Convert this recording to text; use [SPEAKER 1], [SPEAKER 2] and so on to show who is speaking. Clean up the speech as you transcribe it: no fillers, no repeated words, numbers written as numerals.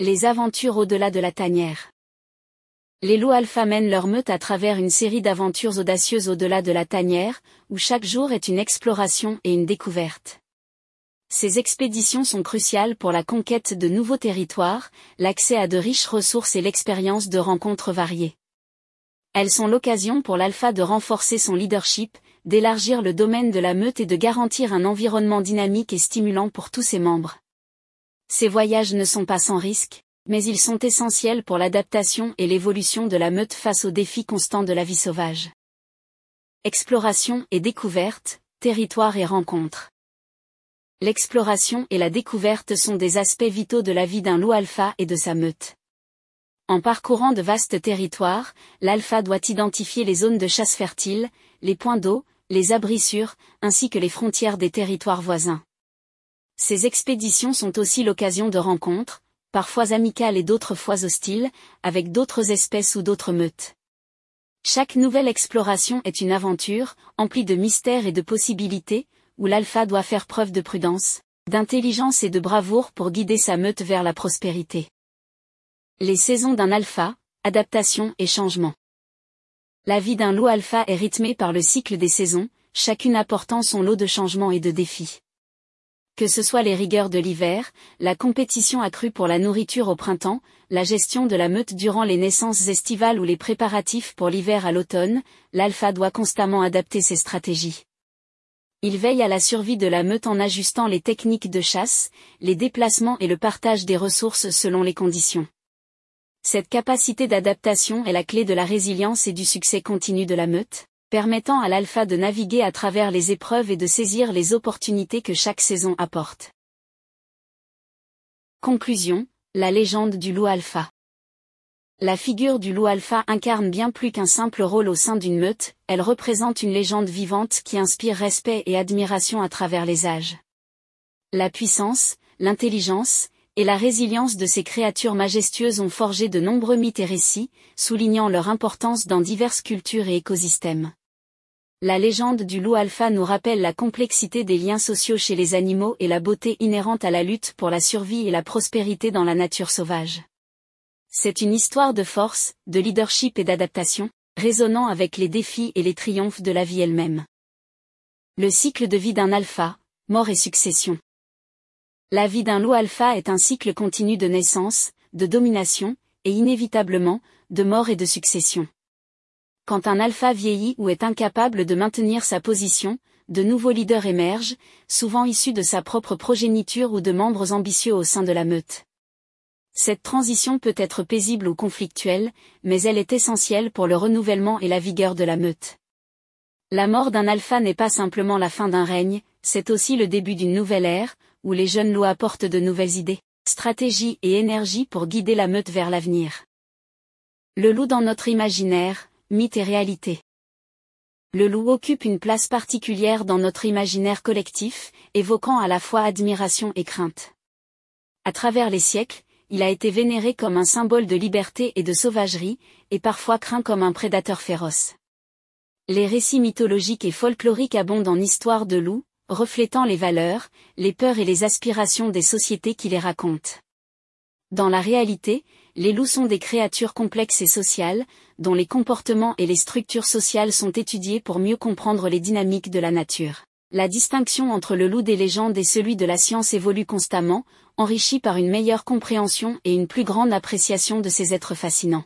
[SPEAKER 1] Les aventures au-delà de la tanière. Les loups alpha mènent leur meute à travers une série d'aventures audacieuses au-delà de la tanière, où chaque jour est une exploration et une découverte. Ces expéditions sont cruciales pour la conquête de nouveaux territoires, l'accès à de riches ressources et l'expérience de rencontres variées. Elles sont l'occasion pour l'alpha de renforcer son leadership, d'élargir le domaine de la meute et de garantir un environnement dynamique et stimulant pour tous ses membres. Ces voyages ne sont pas sans risque, mais ils sont essentiels pour l'adaptation et l'évolution de la meute face aux défis constants de la vie sauvage. Exploration et découverte, territoire et rencontre. L'exploration et la découverte sont des aspects vitaux de la vie d'un loup alpha et de sa meute. En parcourant de vastes territoires, l'alpha doit identifier les zones de chasse fertiles, les points d'eau, les abris sûrs, ainsi que les frontières des territoires voisins. Ces expéditions sont aussi l'occasion de rencontres, parfois amicales et d'autres fois hostiles, avec d'autres espèces ou d'autres meutes. Chaque nouvelle exploration est une aventure, emplie de mystères et de possibilités, où l'alpha doit faire preuve de prudence, d'intelligence et de bravoure pour guider sa meute vers la prospérité. Les saisons d'un alpha, adaptation et changement. La vie d'un loup alpha est rythmée par le cycle des saisons, chacune apportant son lot de changements et de défis. Que ce soit les rigueurs de l'hiver, la compétition accrue pour la nourriture au printemps, la gestion de la meute durant les naissances estivales ou les préparatifs pour l'hiver à l'automne, l'alpha doit constamment adapter ses stratégies. Il veille à la survie de la meute en ajustant les techniques de chasse, les déplacements et le partage des ressources selon les conditions. Cette capacité d'adaptation est la clé de la résilience et du succès continu de la meute, permettant à l'alpha de naviguer à travers les épreuves et de saisir les opportunités que chaque saison apporte. Conclusion, la légende du loup alpha. La figure du loup alpha incarne bien plus qu'un simple rôle au sein d'une meute, elle représente une légende vivante qui inspire respect et admiration à travers les âges. La puissance, l'intelligence, et la résilience de ces créatures majestueuses ont forgé de nombreux mythes et récits, soulignant leur importance dans diverses cultures et écosystèmes. La légende du loup alpha nous rappelle la complexité des liens sociaux chez les animaux et la beauté inhérente à la lutte pour la survie et la prospérité dans la nature sauvage. C'est une histoire de force, de leadership et d'adaptation, résonnant avec les défis et les triomphes de la vie elle-même. Le cycle de vie d'un alpha, mort et succession. La vie d'un loup alpha est un cycle continu de naissance, de domination, et inévitablement, de mort et de succession. Quand un alpha vieillit ou est incapable de maintenir sa position, de nouveaux leaders émergent, souvent issus de sa propre progéniture ou de membres ambitieux au sein de la meute. Cette transition peut être paisible ou conflictuelle, mais elle est essentielle pour le renouvellement et la vigueur de la meute. La mort d'un alpha n'est pas simplement la fin d'un règne, c'est aussi le début d'une nouvelle ère, où les jeunes loups apportent de nouvelles idées, stratégies et énergie pour guider la meute vers l'avenir. Le loup dans notre imaginaire, mythe et réalité. Le loup occupe une place particulière dans notre imaginaire collectif, évoquant à la fois admiration et crainte. À travers les siècles, il a été vénéré comme un symbole de liberté et de sauvagerie, et parfois craint comme un prédateur féroce. Les récits mythologiques et folkloriques abondent en histoires de loups, reflétant les valeurs, les peurs et les aspirations des sociétés qui les racontent. Dans la réalité, les loups sont des créatures complexes et sociales, dont les comportements et les structures sociales sont étudiés pour mieux comprendre les dynamiques de la nature. La distinction entre le loup des légendes et celui de la science évolue constamment, enrichie par une meilleure compréhension et une plus grande appréciation de ces êtres fascinants.